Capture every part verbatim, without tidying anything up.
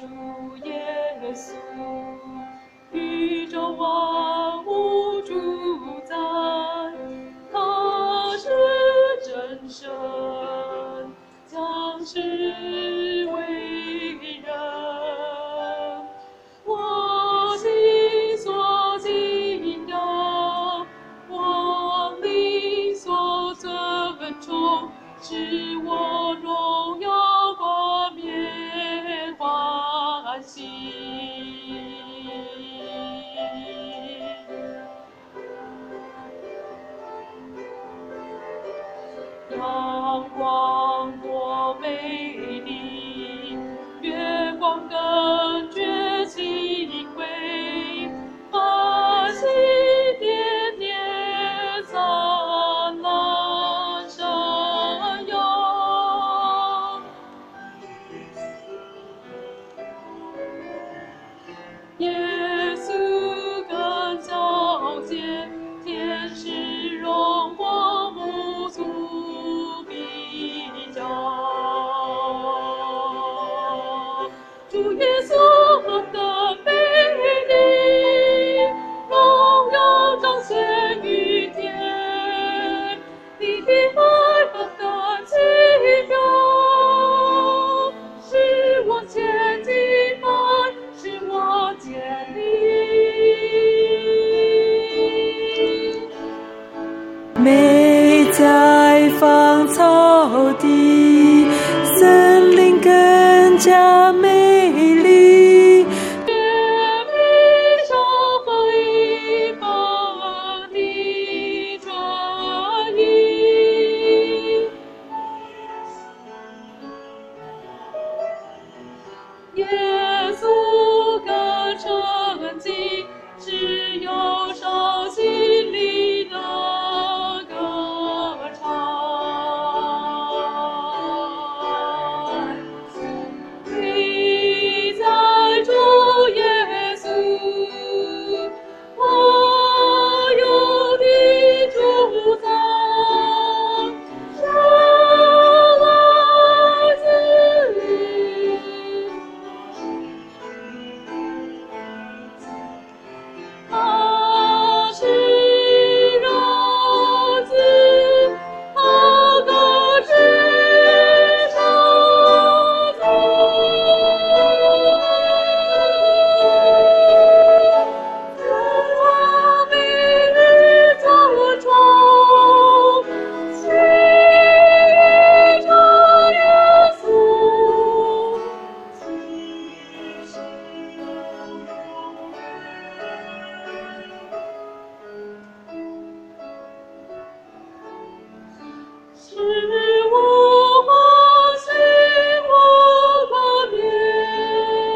主耶稣，宇宙万物主宰，他是真神，将世为人。我心所敬仰，我灵所尊崇，使我荣耀冠冕欢喜。阳光多美丽，月光更觉清辉，繁星点点灿烂闪耀。耶稣更交接，天使荣光无足比较。主耶稣何等美丽，荣耀彰显于天，你的爱何等奇妙，使我前进迈，使我建立。 美在芳草地，森林更加美丽。 月明上方一般的转移，耶稣更澄净，只有伤心里的歌唱。你在主耶稣，我有的主宰，生来自于他是儿子，他更是上帝。自我明日尊崇，心着耶稣，其心是我欢喜我冠冕。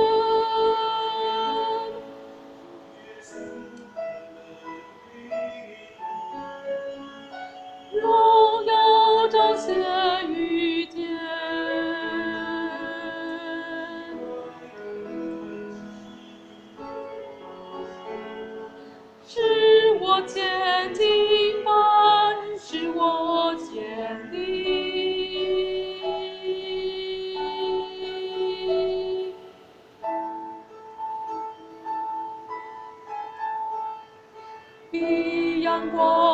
荣耀彰显于天，使我前进迈，使我建立。比阳光